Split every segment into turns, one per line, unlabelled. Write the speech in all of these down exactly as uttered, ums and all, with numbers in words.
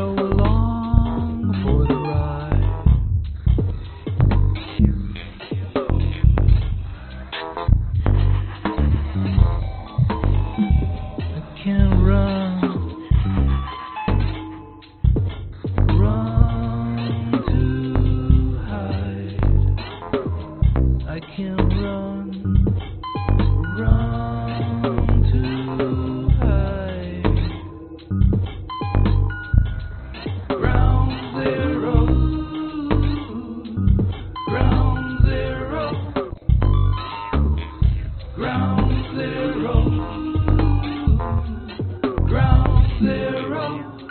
along for the ride. I can't run, run to hide. I can't run, run to hide. Ground zero, ground zero, ground zero, ground zero.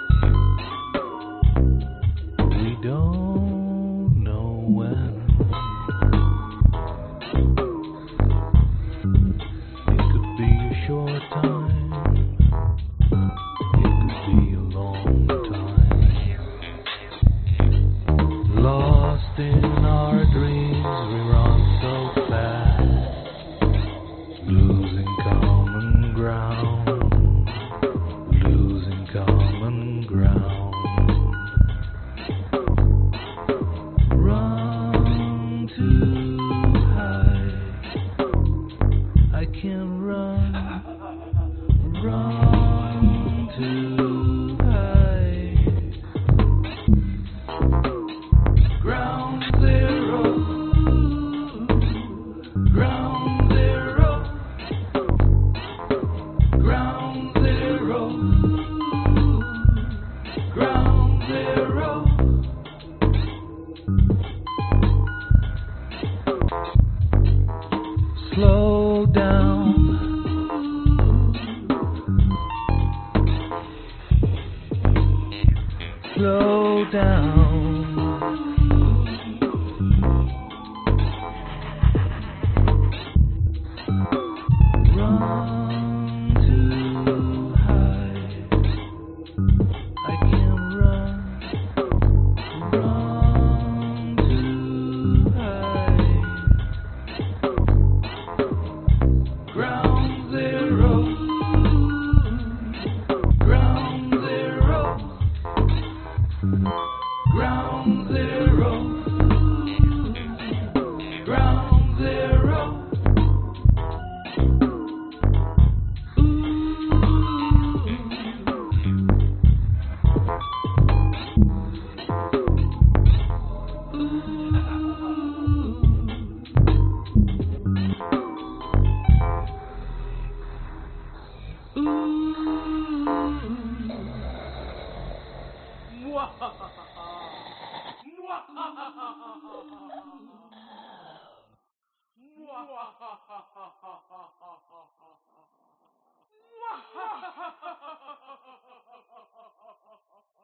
We don't know when. It could be a short time, it could be a long time. Lost in our dreams, we run so fast, losing common ground, losing common ground. Run to hide. I can't run, run to hide. Ground zero, ground zero, ground zero, ground zero. Slow down, slow down. Run to hide. I can't run, run to hide. Ground zero, ground zero, ground zero, ground zero. Ooh. Ooh.